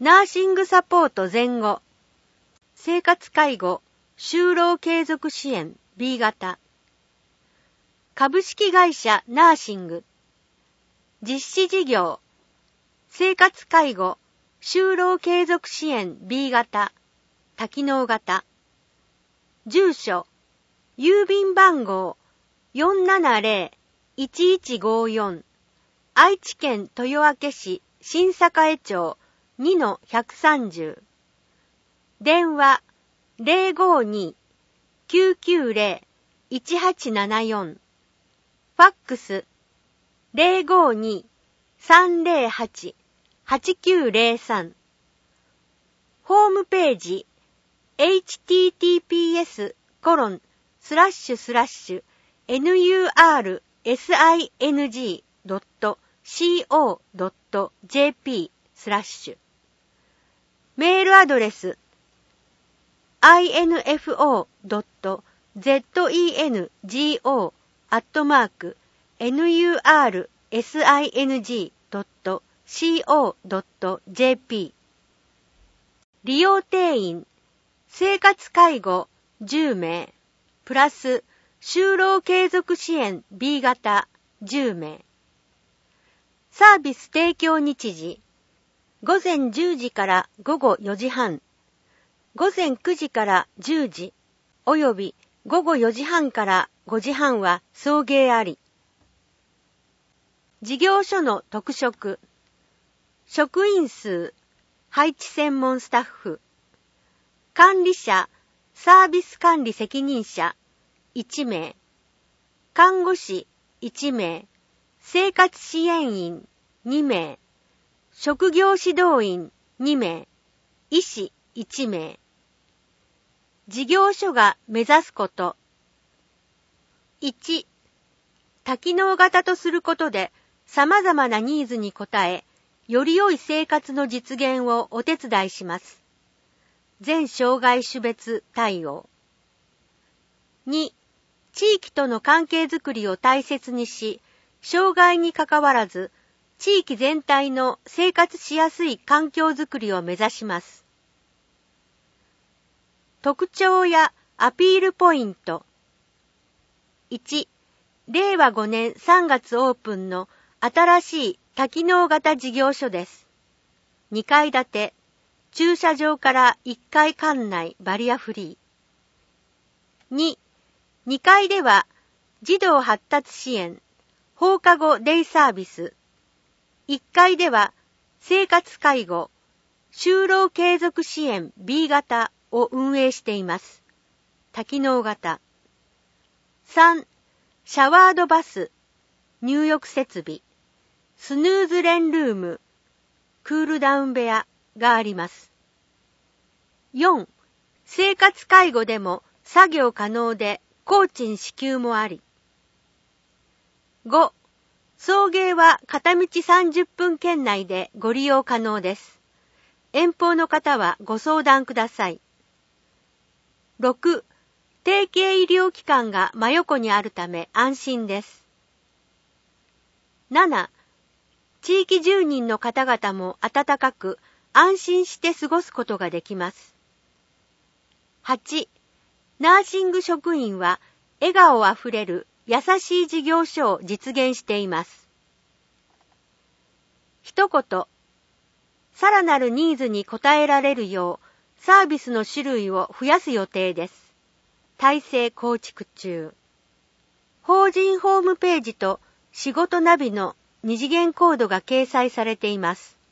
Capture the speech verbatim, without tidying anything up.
ナーシングサポート前後、生活介護、就労継続支援 ビー 型、株式会社ナーシング、実施事業、生活介護、就労継続支援 ビー 型、多機能型、住所、郵便番号 よんななぜろいちいちごよん、愛知県豊明市新栄町 にのひゃくさんじゅう、電話 ゼロごに きゅうきゅうゼロ いちはちななよん、ファックス ゼロごに さんゼロはち はちきゅうゼロさん、ホームページ エイチティーティーピーエス コロンスラッシュスラッシュ ナーシング ドット コー ドット ジェーピー スラッシュ、メールアドレス アイエヌエフオー ドット ゼンゴ アットマーク ナーシング ドット コー ドット ジェーピー、利用定員、生活介護じゅうめい、プラス就労継続支援 ビー 型じゅうめい。サービス提供日時、午前じゅうじから午後よじはん、午前くじからじゅうじ、および午後よじはんからごじはんは送迎あり。事業所の特色、職員数、配置専門スタッフ、管理者、サービス管理責任者いちめい、看護師いちめい、生活支援員にめい、職業指導員にめい、医師いちめい。事業所が目指すこと。いち、多機能型とすることで様々なニーズに応え、より良い生活の実現をお手伝いします。全障害種別対応。に、地域との関係づくりを大切にし、障害にかかわらず、地域全体の生活しやすい環境づくりを目指します。特徴やアピールポイント。いち、れいわごねんさんがつオープンの新しい多機能型事業所です。にかい建て、駐車場からいっかい館内バリアフリー。に、にかいでは児童発達支援、放課後デイサービス。いっかいでは生活介護、就労継続支援 ビー 型を運営しています。多機能型。さん、シャワードバス、入浴設備、スヌーズレンルーム、クールダウン部屋があります。よん、生活介護でも作業可能で工賃支給もあり。ご、送迎は片道さんじゅっぷん圏内でご利用可能です。遠方の方はご相談ください。ろく、提携医療機関が真横にあるため安心です。なな、地域住人の方々も温かく安心して過ごすことができます。はち、ナーシング職員は笑顔あふれる優しい事業所を実現しています。一言、さらなるニーズに応えられるようサービスの種類を増やす予定です。体制構築中。法人ホームページと仕事ナビの二次元コードが掲載されています。